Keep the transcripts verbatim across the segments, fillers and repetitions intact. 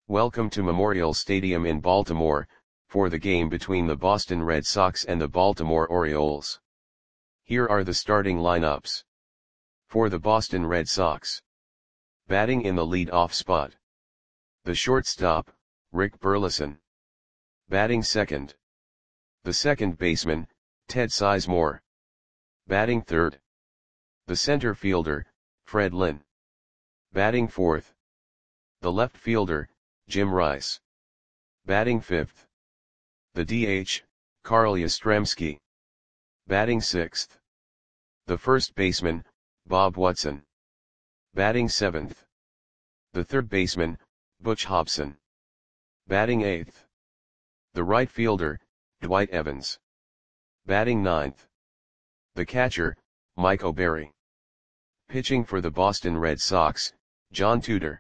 Welcome to Memorial Stadium in Baltimore, for the game between the Boston Red Sox and the Baltimore Orioles. Here are the starting lineups. For the Boston Red Sox. Batting in the lead-off spot. The shortstop, Rick Burleson. Batting second. The second baseman, Ted Sizemore. Batting third. The center fielder, Fred Lynn. Batting fourth. The left fielder, Jim Rice. Batting fifth. The D H, Carl Yastrzemski. Batting sixth. The first baseman, Bob Watson. Batting seventh. The third baseman, Butch Hobson. Batting eighth. The right fielder, Dwight Evans. Batting ninth. The catcher, Mike O'Berry. Pitching for the Boston Red Sox, John Tudor.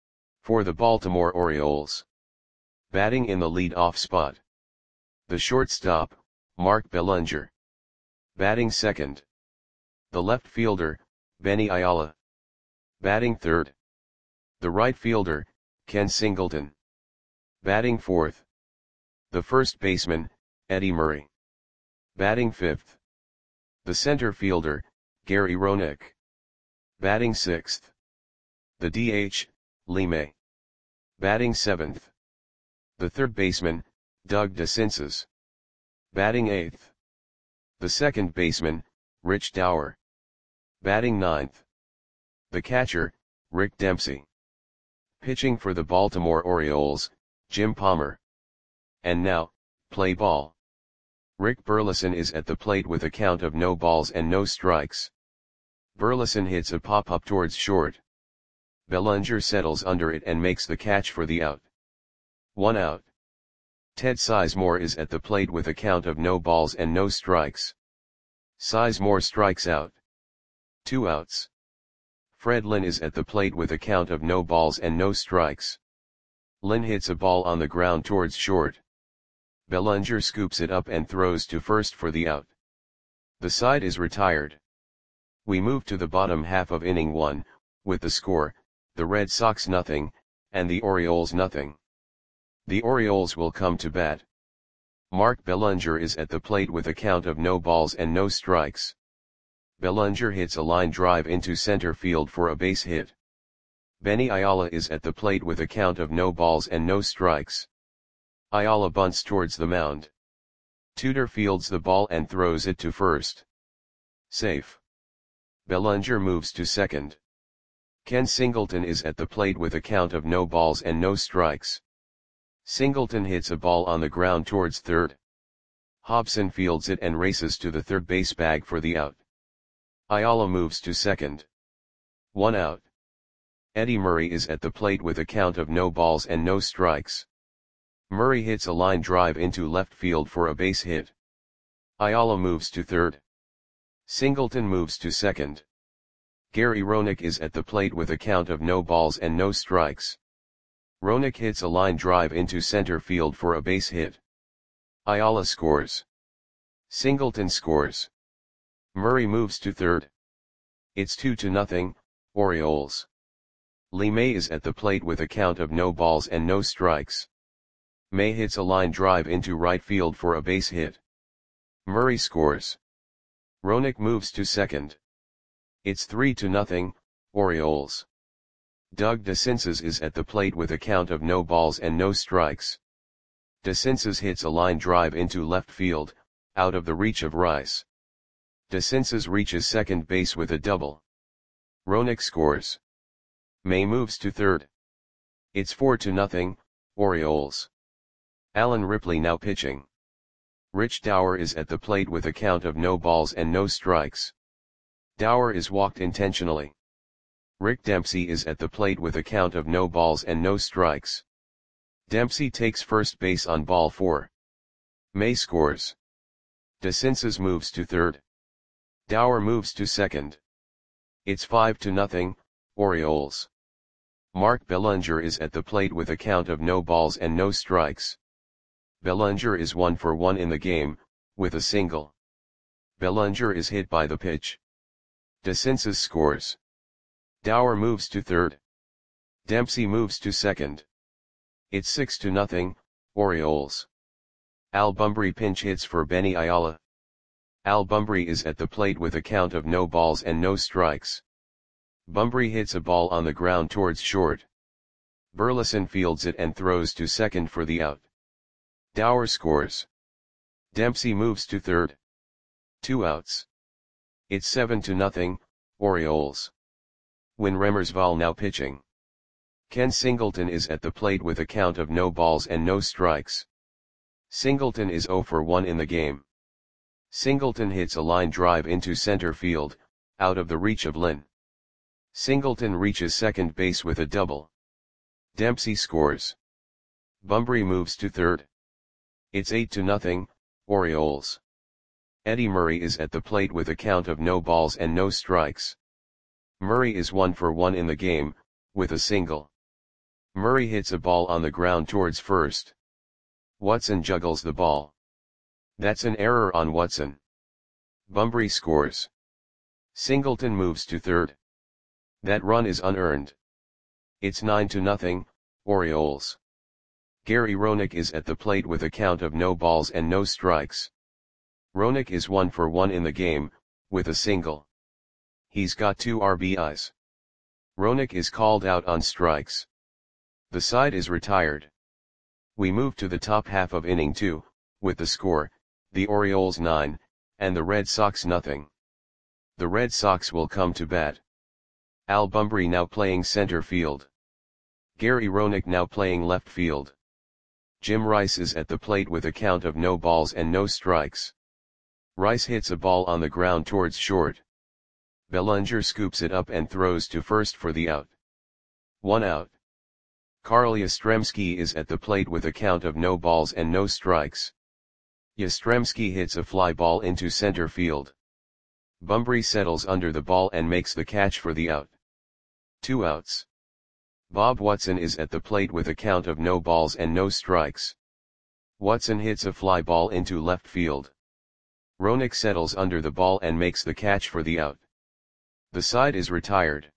For the Baltimore Orioles. Batting in the lead-off spot. The shortstop, Mark Belanger. Batting second. The left fielder, Benny Ayala. Batting third. The right fielder, Ken Singleton. Batting fourth. The first baseman, Eddie Murray. Batting fifth. The center fielder, Gary Roenick. Batting sixth. The D H, Lee May. Batting seventh. The third baseman, Doug DeCinces. Batting eighth. The second baseman, Rich Dower. Batting ninth. The catcher, Rick Dempsey. Pitching for the Baltimore Orioles, Jim Palmer. And now, play ball. Rick Burleson is at the plate with a count of no balls and no strikes. Burleson hits a pop-up towards short. Belanger settles under it and makes the catch for the out. One out. Ted Sizemore is at the plate with a count of no balls and no strikes. Sizemore strikes out. Two outs. Fred Lynn is at the plate with a count of no balls and no strikes. Lynn hits a ball on the ground towards short. Belanger scoops it up and throws to first for the out. The side is retired. We move to the bottom half of inning one, with the score, the Red Sox nothing, and the Orioles nothing. The Orioles will come to bat. Mark Belanger is at the plate with a count of no balls and no strikes. Belanger hits a line drive into center field for a base hit. Benny Ayala is at the plate with a count of no balls and no strikes. Ayala bunts towards the mound. Tudor fields the ball and throws it to first. Safe. Belanger moves to second. Ken Singleton is at the plate with a count of no balls and no strikes. Singleton hits a ball on the ground towards third. Hobson fields it and races to the third base bag for the out. Ayala moves to second. One out. Eddie Murray is at the plate with a count of no balls and no strikes. Murray hits a line drive into left field for a base hit. Ayala moves to third. Singleton moves to second. Gary Roenick is at the plate with a count of no balls and no strikes. Roenick hits a line drive into center field for a base hit. Ayala scores. Singleton scores. Murray moves to third. It's two to nothing, Orioles. Lee May is at the plate with a count of no balls and no strikes. May hits a line drive into right field for a base hit. Murray scores. Roenick moves to second. It's three to nothing, Orioles. Doug DeCinces is at the plate with a count of no balls and no strikes. DeCinces hits a line drive into left field, out of the reach of Rice. DeCinces reaches second base with a double. Roenick scores. May moves to third. It's four to nothing, Orioles. Alan Ripley now pitching. Rich Dower is at the plate with a count of no balls and no strikes. Dower is walked intentionally. Rick Dempsey is at the plate with a count of no balls and no strikes. Dempsey takes first base on ball four. May scores. DeCinces moves to third. Dower moves to second. It's five to nothing, Orioles. Mark Belanger is at the plate with a count of no balls and no strikes. Belanger is one for one in the game, with a single. Belanger is hit by the pitch. DeCinces scores. Dower moves to third. Dempsey moves to second. It's six to nothing, Orioles. Al Bumbry pinch hits for Benny Ayala. Al Bumbry is at the plate with a count of no balls and no strikes. Bumbry hits a ball on the ground towards short. Burleson fields it and throws to second for the out. Dower scores. Dempsey moves to third. Two outs. It's seven to nothing, Orioles. Win Remmersval now pitching. Ken Singleton is at the plate with a count of no balls and no strikes. Singleton is zero for one in the game. Singleton hits a line drive into center field, out of the reach of Lynn. Singleton reaches second base with a double. Dempsey scores. Bumbry moves to third. It's eight to nothing, Orioles. Eddie Murray is at the plate with a count of no balls and no strikes. Murray is one for one in the game, with a single. Murray hits a ball on the ground towards first. Watson juggles the ball. That's an error on Watson. Bumbry scores. Singleton moves to third. That run is unearned. It's nine to nothing, Orioles. Gary Roenick is at the plate with a count of no balls and no strikes. Roenick is one for one in the game, with a single. He's got two R B Is. Roenick is called out on strikes. The side is retired. We move to the top half of inning two, with the score, the Orioles nine, and the Red Sox nothing. The Red Sox will come to bat. Al Bumbry now playing center field. Gary Roenick now playing left field. Jim Rice is at the plate with a count of no balls and no strikes. Rice hits a ball on the ground towards short. Bellinger scoops it up and throws to first for the out. One out. Carl Yastrzemski is at the plate with a count of no balls and no strikes. Yastrzemski hits a fly ball into center field. Bumbry settles under the ball and makes the catch for the out. Two outs. Bob Watson is at the plate with a count of no balls and no strikes. Watson hits a fly ball into left field. Roenick settles under the ball and makes the catch for the out. The side is retired.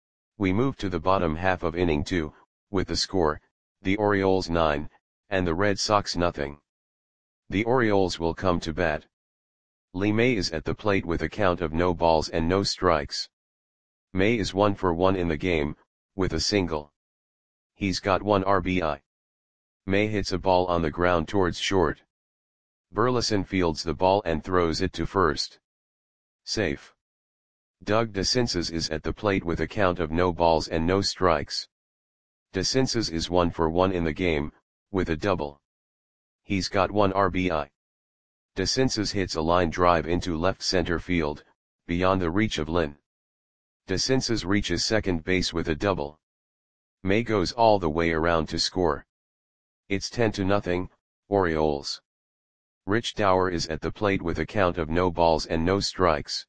We move to the bottom half of inning two, with the score, the Orioles nine, and the Red Sox nothing. The Orioles will come to bat. Lee May is at the plate with a count of no balls and no strikes. May is one for one in the game, with a single. He's got one R B I. May hits a ball on the ground towards short. Burleson fields the ball and throws it to first. Safe. Doug DeCinces is at the plate with a count of no balls and no strikes. DeCinces is one for one in the game, with a double. He's got one R B I. DeCinces hits a line drive into left center field, beyond the reach of Lynn. DeCinces reaches second base with a double. May goes all the way around to score. It's ten to nothing, Orioles. Rich Dower is at the plate with a count of no balls and no strikes.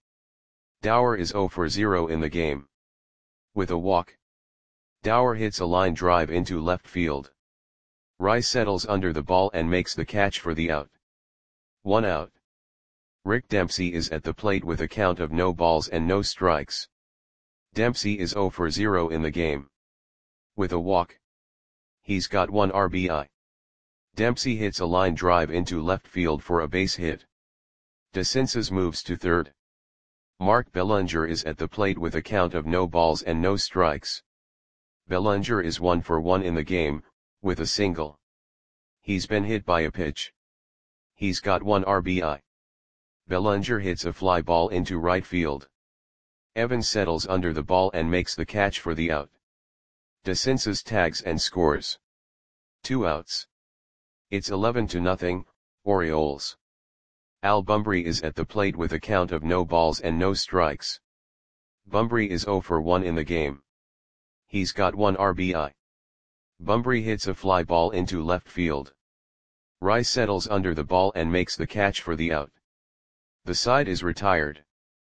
Dower is zero for zero in the game. With a walk. Dower hits a line drive into left field. Rice settles under the ball and makes the catch for the out. One out. Rick Dempsey is at the plate with a count of no balls and no strikes. Dempsey is zero for zero in the game. With a walk. He's got one R B I. Dempsey hits a line drive into left field for a base hit. DeCinces moves to third. Mark Bellinger is at the plate with a count of no balls and no strikes. Bellinger is one for one in the game, with a single. He's been hit by a pitch. He's got one R B I. Bellinger hits a fly ball into right field. Evans settles under the ball and makes the catch for the out. DeCinces tags and scores. Two outs. It's eleven to nothing, Orioles. Al Bumbry is at the plate with a count of no balls and no strikes. Bumbry is zero for one in the game. He's got one R B I. Bumbry hits a fly ball into left field. Rice settles under the ball and makes the catch for the out. The side is retired.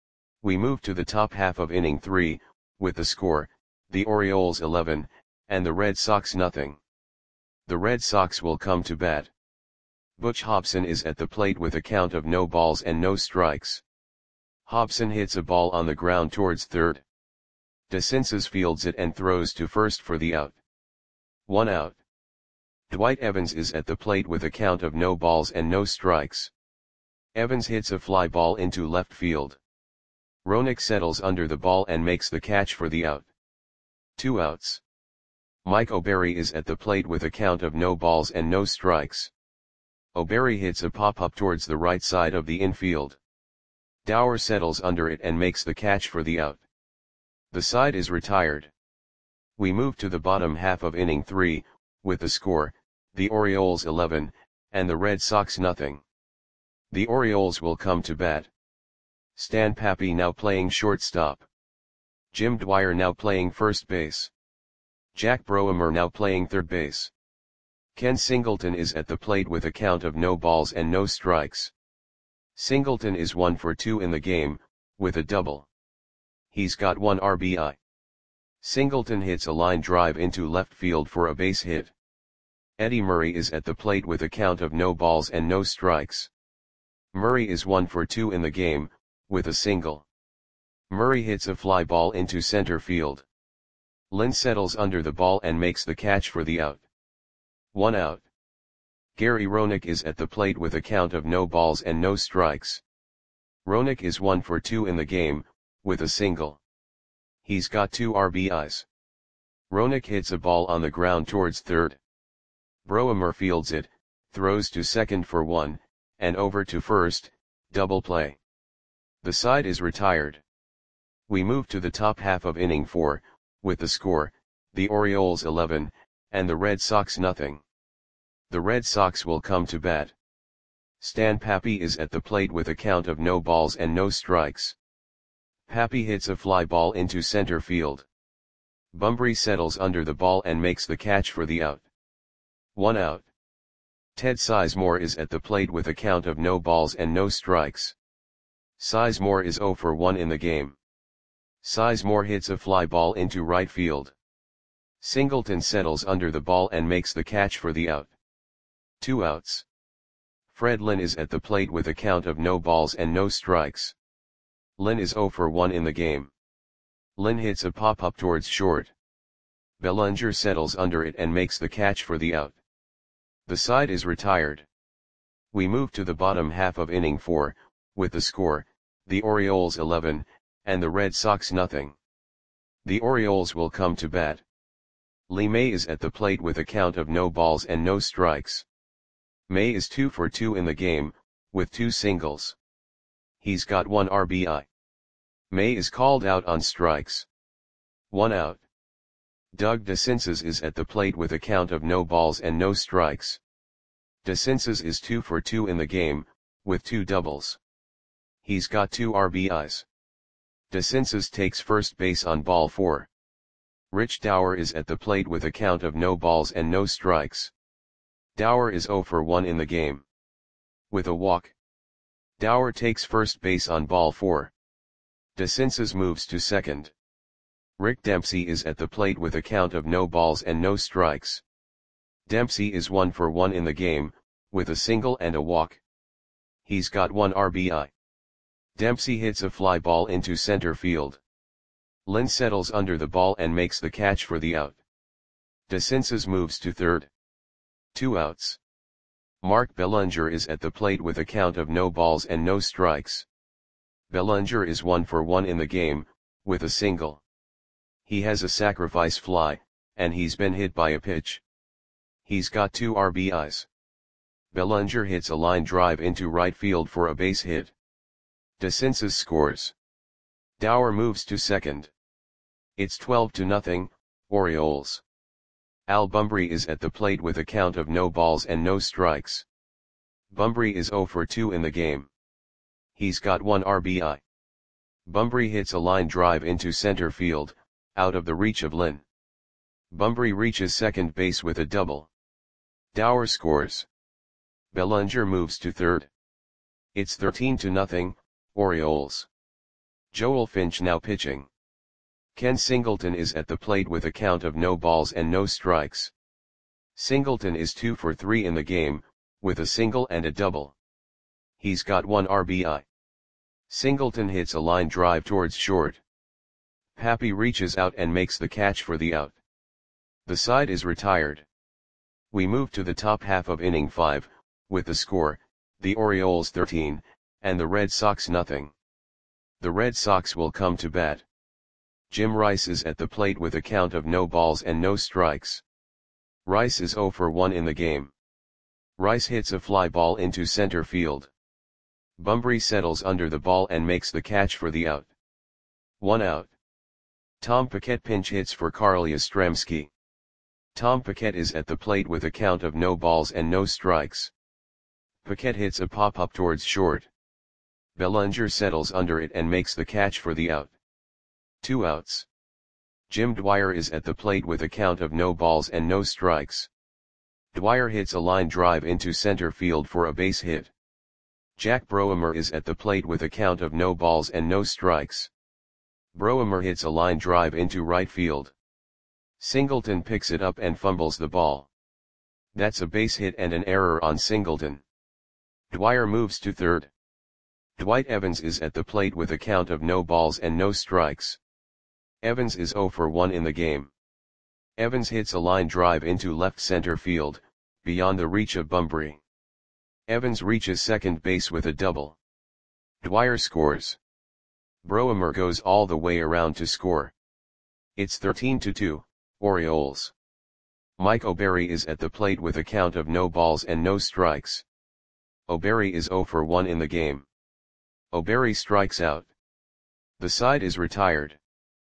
We move to the top half of inning three, with the score, the Orioles eleven, and the Red Sox nothing. The Red Sox will come to bat. Butch Hobson is at the plate with a count of no balls and no strikes. Hobson hits a ball on the ground towards third. DeCinces fields it and throws to first for the out. One out. Dwight Evans is at the plate with a count of no balls and no strikes. Evans hits a fly ball into left field. Roenick settles under the ball and makes the catch for the out. Two outs. Mike O'Berry is at the plate with a count of no balls and no strikes. O'Berry hits a pop-up towards the right side of the infield. Dower settles under it and makes the catch for the out. The side is retired. We move to the bottom half of inning three, with the score, the Orioles eleven, and the Red Sox nothing. The Orioles will come to bat. Stan Pappy now playing shortstop. Jim Dwyer now playing first base. Jack Broemer now playing third base. Ken Singleton is at the plate with a count of no balls and no strikes. Singleton is one for two in the game, with a double. He's got one R B I. Singleton hits a line drive into left field for a base hit. Eddie Murray is at the plate with a count of no balls and no strikes. Murray is one for two in the game, with a single. Murray hits a fly ball into center field. Lynn settles under the ball and makes the catch for the out. One out. Gary Roenick is at the plate with a count of no balls and no strikes. Roenick is one for two in the game, with a single. He's got two R B Is. Roenick hits a ball on the ground towards third. Broemer fields it, throws to second for one, and over to first, double play. The side is retired. We move to the top half of inning four, with the score, the Orioles eleven, and the Red Sox nothing. The Red Sox will come to bat. Stan Pappy is at the plate with a count of no balls and no strikes. Pappy hits a fly ball into center field. Bunbury settles under the ball and makes the catch for the out. One out. Ted Sizemore is at the plate with a count of no balls and no strikes. Sizemore is zero for one in the game. Sizemore hits a fly ball into right field. Singleton settles under the ball and makes the catch for the out. Two outs. Fred Lynn is at the plate with a count of no balls and no strikes. Lynn is zero for one in the game. Lynn hits a pop-up towards short. Bellinger settles under it and makes the catch for the out. The side is retired. We move to the bottom half of inning four, with the score, the Orioles eleven, and the Red Sox nothing. The Orioles will come to bat. Lee May is at the plate with a count of no balls and no strikes. May is two for two in the game, with two singles. He's got one R B I. May is called out on strikes. One out. Doug DeCinces is at the plate with a count of no balls and no strikes. DeCinces is two for two in the game, with two doubles. He's got two R B Is. DeCinces takes first base on ball four. Rich Dower is at the plate with a count of no balls and no strikes. Dower is zero for one in the game. With a walk. Dower takes first base on ball four. DeCinces moves to second. Rick Dempsey is at the plate with a count of no balls and no strikes. Dempsey is one for one in the game, with a single and a walk. He's got one R B I. Dempsey hits a fly ball into center field. Lynn settles under the ball and makes the catch for the out. DeCinces moves to third. Two outs. Mark Bellinger is at the plate with a count of no balls and no strikes. Bellinger is one for one in the game, with a single. He has a sacrifice fly, and he's been hit by a pitch. He's got two R B Is. Bellinger hits a line drive into right field for a base hit. DeCinces scores. Dower moves to second. It's twelve to nothing, Orioles. Al Bunbury is at the plate with a count of no balls and no strikes. Bunbury is zero for two in the game. He's got one R B I. Bunbury hits a line drive into center field, out of the reach of Lynn. Bunbury reaches second base with a double. Dower scores. Bellinger moves to third. It's thirteen to nothing, Orioles. Joel Finch now pitching. Ken Singleton is at the plate with a count of no balls and no strikes. Singleton is two for three in the game, with a single and a double. He's got one R B I. Singleton hits a line drive towards short. Pappy reaches out and makes the catch for the out. The side is retired. We move to the top half of inning five, with the score, the Orioles thirteen, and the Red Sox nothing. The Red Sox will come to bat. Jim Rice is at the plate with a count of no balls and no strikes. Rice is oh for one in the game. Rice hits a fly ball into center field. Bunbury settles under the ball and makes the catch for the out. One out. Tom Paquette pinch hits for Carl Yastrzemski. Tom Paquette is at the plate with a count of no balls and no strikes. Paquette hits a pop-up towards short. Bellinger settles under it and makes the catch for the out. Two outs. Jim Dwyer is at the plate with a count of no balls and no strikes. Dwyer hits a line drive into center field for a base hit. Jack Broemer is at the plate with a count of no balls and no strikes. Broemer hits a line drive into right field. Singleton picks it up and fumbles the ball. That's a base hit and an error on Singleton. Dwyer moves to third. Dwight Evans is at the plate with a count of no balls and no strikes. Evans is oh for one in the game. Evans hits a line drive into left center field, beyond the reach of Bunbury. Evans reaches second base with a double. Dwyer scores. Broemer goes all the way around to score. It's thirteen to two, Orioles. Mike O'Berry is at the plate with a count of no balls and no strikes. O'Berry is oh for one in the game. O'Berry strikes out. The side is retired.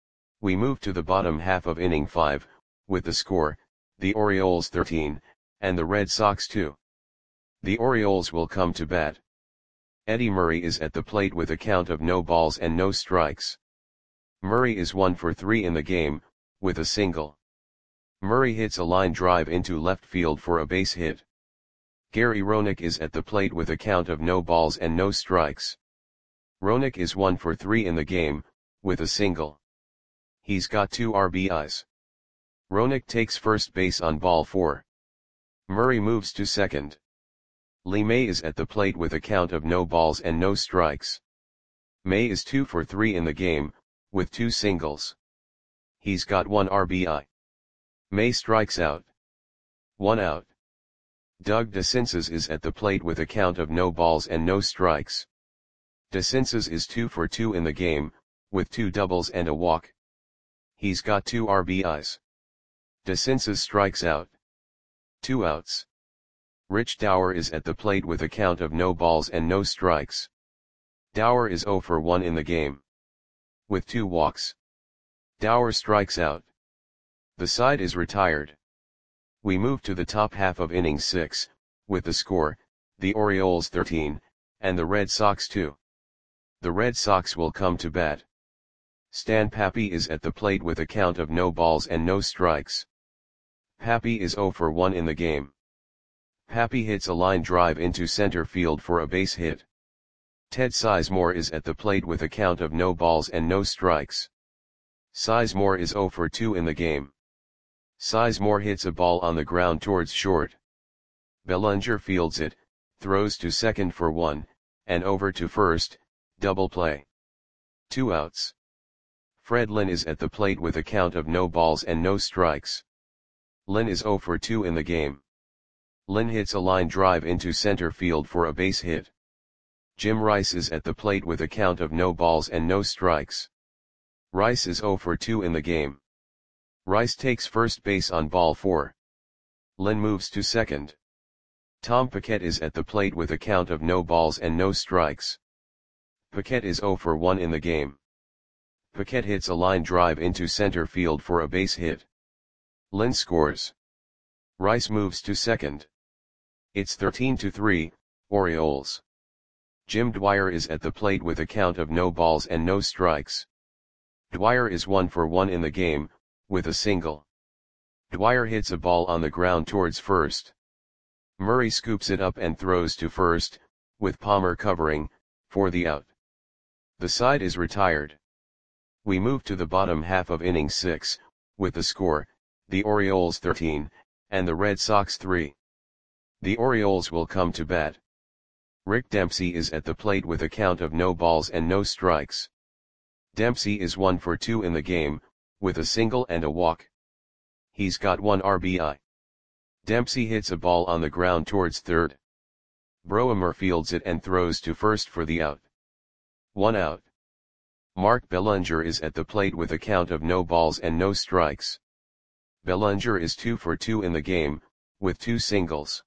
We move to the bottom half of inning five, with the score, the Orioles thirteen, and the Red Sox two. The Orioles will come to bat. Eddie Murray is at the plate with a count of no balls and no strikes. Murray is one for three in the game, with a single. Murray hits a line drive into left field for a base hit. Gary Roenick is at the plate with a count of no balls and no strikes. Roenick is one for three in the game, with a single. He's got two R B Is. Roenick takes first base on ball four. Murray moves to second. Lee May is at the plate with a count of no balls and no strikes. May is two for three in the game, with two singles. He's got one R B I. May strikes out. One out. Doug DeCinces is at the plate with a count of no balls and no strikes. DeCinces is two for two in the game, with two doubles and a walk. He's got two R B Is. DeCinces strikes out. Two outs. Rich Dower is at the plate with a count of no balls and no strikes. Dower is oh for one in the game. With two walks. Dower strikes out. The side is retired. We move to the top half of inning six, with the score, the Orioles thirteen, and the Red Sox two. The Red Sox will come to bat. Stan Pappy is at the plate with a count of no balls and no strikes. Pappy is oh for one in the game. Pappy hits a line drive into center field for a base hit. Ted Sizemore is at the plate with a count of no balls and no strikes. Sizemore is oh for two in the game. Sizemore hits a ball on the ground towards short. Bellinger fields it, throws to second for one, and over to first, double play. Two outs. Fred Lynn is at the plate with a count of no balls and no strikes. Lynn is oh for two in the game. Lynn hits a line drive into center field for a base hit. Jim Rice is at the plate with a count of no balls and no strikes. Rice is oh for two in the game. Rice takes first base on ball four. Lynn moves to second. Tom Paquette is at the plate with a count of no balls and no strikes. Paquette is oh for one in the game. Paquette hits a line drive into center field for a base hit. Lynn scores. Rice moves to second. It's thirteen to three, Orioles. Jim Dwyer is at the plate with a count of no balls and no strikes. Dwyer is one for one in the game, with a single. Dwyer hits a ball on the ground towards first. Murray scoops it up and throws to first, with Palmer covering, for the out. The side is retired. We move to the bottom half of inning six, with the score, the Orioles thirteen, and the Red Sox three. The Orioles will come to bat. Rick Dempsey is at the plate with a count of no balls and no strikes. Dempsey is one for two in the game, with a single and a walk. He's got one R B I. Dempsey hits a ball on the ground towards third. Broemer fields it and throws to first for the out. One out. Mark Bellinger is at the plate with a count of no balls and no strikes. Bellinger is two for two in the game, with two singles.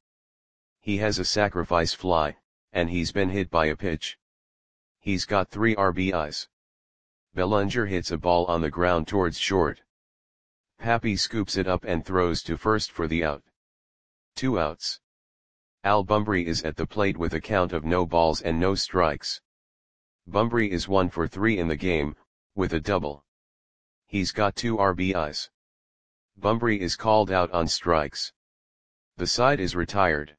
He has a sacrifice fly, and he's been hit by a pitch. He's got three R B Is. Bellinger hits a ball on the ground towards short. Pappy scoops it up and throws to first for the out. Two outs. Al Bumbry is at the plate with a count of no balls and no strikes. Bumbry is one for three in the game, with a double. He's got two R B Is. Bumbry is called out on strikes. The side is retired.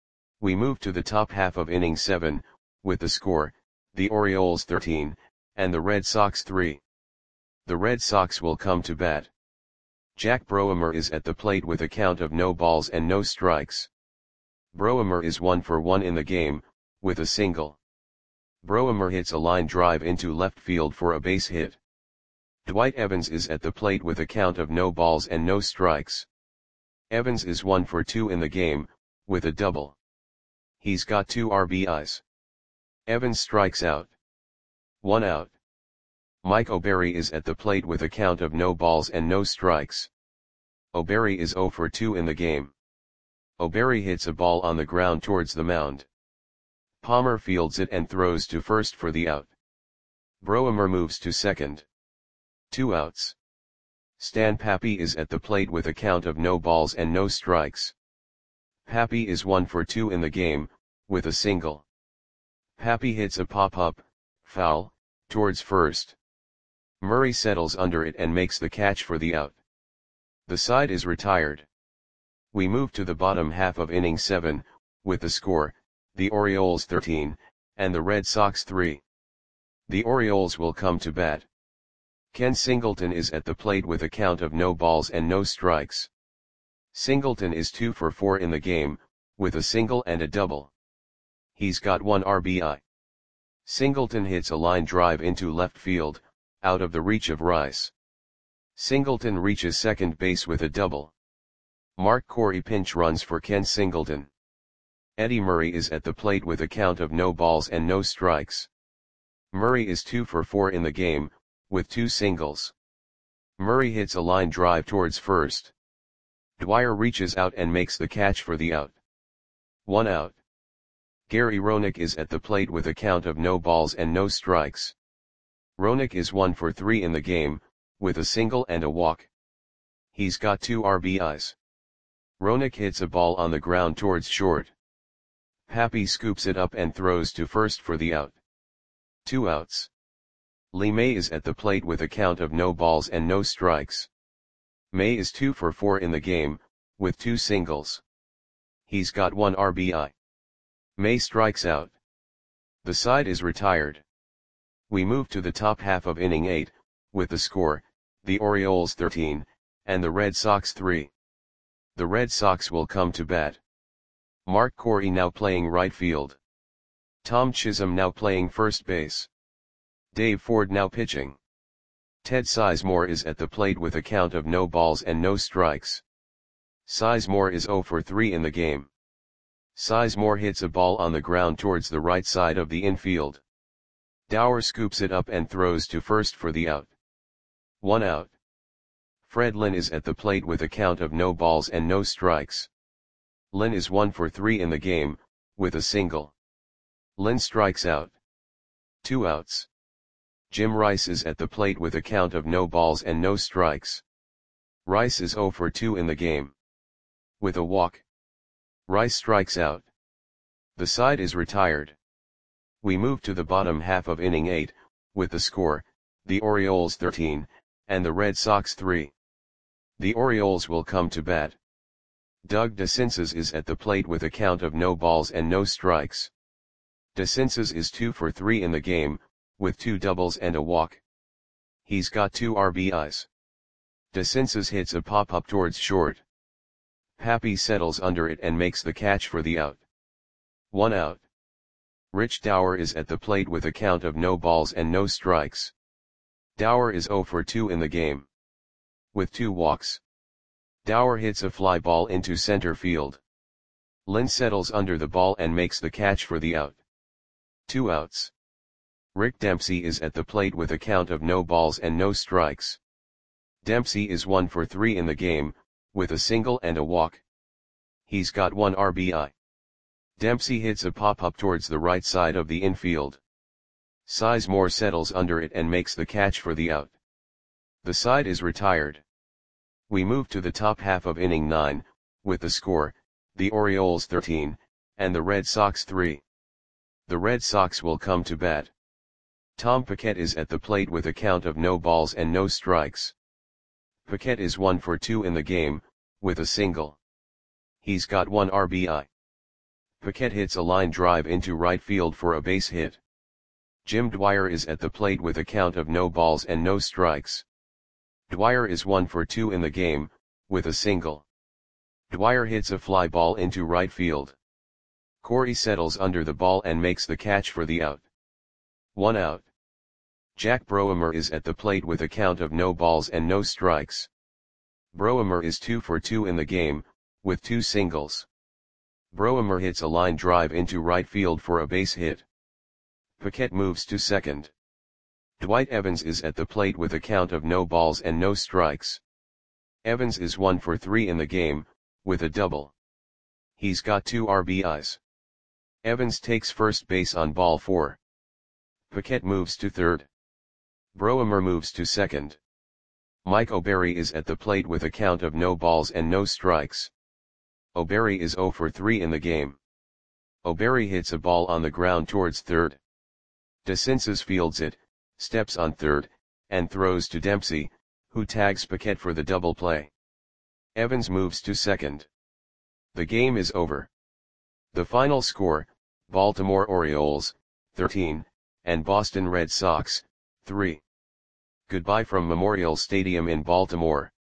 We move to the top half of inning seven, with the score, the Orioles thirteen, and the Red Sox three. The Red Sox will come to bat. Jack Broemer is at the plate with a count of no balls and no strikes. Broemer is one for one in the game, with a single. Broemer hits a line drive into left field for a base hit. Dwight Evans is at the plate with a count of no balls and no strikes. Evans is one for two in the game, with a double. He's got two R B Is. Evans strikes out. One out. Mike O'Berry is at the plate with a count of no balls and no strikes. O'Berry is zero for two in the game. O'Berry hits a ball on the ground towards the mound. Palmer fields it and throws to first for the out. Broemer moves to second. Two outs. Stan Pappy is at the plate with a count of no balls and no strikes. Pappy is one for two in the game, with a single. Pappy hits a pop-up, foul, towards first. Murray settles under it and makes the catch for the out. The side is retired. We move to the bottom half of inning seven, with the score, the Orioles thirteen, and the Red Sox three. The Orioles will come to bat. Ken Singleton is at the plate with a count of no balls and no strikes. Singleton is two for four in the game, with a single and a double. He's got one R B I. Singleton hits a line drive into left field, out of the reach of Rice. Singleton reaches second base with a double. Mark Corey pinch runs for Ken Singleton. Eddie Murray is at the plate with a count of no balls and no strikes. Murray is two for four in the game, with two singles. Murray hits a line drive towards first. Dwyer reaches out and makes the catch for the out. One out. Gary Roenick is at the plate with a count of no balls and no strikes. Roenick is one for three in the game, with a single and a walk. He's got two R B Is. Roenick hits a ball on the ground towards short. Pappy scoops it up and throws to first for the out. Two outs. Lee May is at the plate with a count of no balls and no strikes. May is two for four in the game, with two singles. He's got one R B I. May strikes out. The side is retired. We move to the top half of inning eight, with the score, the Orioles thirteen, and the Red Sox three. The Red Sox will come to bat. Mark Corey now playing right field. Tom Chisholm now playing first base. Dave Ford now pitching. Ted Sizemore is at the plate with a count of no balls and no strikes. Sizemore is zero for three in the game. Sizemore hits a ball on the ground towards the right side of the infield. Dower scoops it up and throws to first for the out. One out. Fred Lynn is at the plate with a count of no balls and no strikes. Lynn is one for three in the game, with a single. Lynn strikes out. Two outs. Jim Rice is at the plate with a count of no balls and no strikes. Rice is zero for two in the game. With a walk. Rice strikes out. The side is retired. We move to the bottom half of inning eight, with the score, the Orioles thirteen, and the Red Sox three. The Orioles will come to bat. Doug DeCinces is at the plate with a count of no balls and no strikes. DeCinces is two for three in the game, with two doubles and a walk. He's got two R B Is. DeCinces hits a pop-up towards short. Pappy settles under it and makes the catch for the out. One out. Rich Dower is at the plate with a count of no balls and no strikes. Dower is zero for two in the game. With two walks. Dower hits a fly ball into center field. Lynn settles under the ball and makes the catch for the out. Two outs. Rick Dempsey is at the plate with a count of no balls and no strikes. Dempsey is one for three in the game, with a single and a walk. He's got one R B I. Dempsey hits a pop-up towards the right side of the infield. Sizemore settles under it and makes the catch for the out. The side is retired. We move to the top half of inning nine, with the score, the Orioles thirteen, and the Red Sox three. The Red Sox will come to bat. Tom Paquette is at the plate with a count of no balls and no strikes. Paquette is one for two in the game, with a single. He's got one R B I. Paquette hits a line drive into right field for a base hit. Jim Dwyer is at the plate with a count of no balls and no strikes. Dwyer is one for two in the game, with a single. Dwyer hits a fly ball into right field. Corey settles under the ball and makes the catch for the out. One out. Jack Broemer is at the plate with a count of no balls and no strikes. Broemer is two for two in the game, with two singles. Broemer hits a line drive into right field for a base hit. Paquette moves to second. Dwight Evans is at the plate with a count of no balls and no strikes. Evans is one for three in the game, with a double. He's got two R B Is. Evans takes first base on ball four. Paquette moves to third. Broemer moves to second. Mike O'Berry is at the plate with a count of no balls and no strikes. O'Berry is zero for three in the game. O'Berry hits a ball on the ground towards third. DeCinces fields it, steps on third, and throws to Dempsey, who tags Paquette for the double play. Evans moves to second. The game is over. The final score, Baltimore Orioles, thirteen, and Boston Red Sox, three. Goodbye from Memorial Stadium in Baltimore.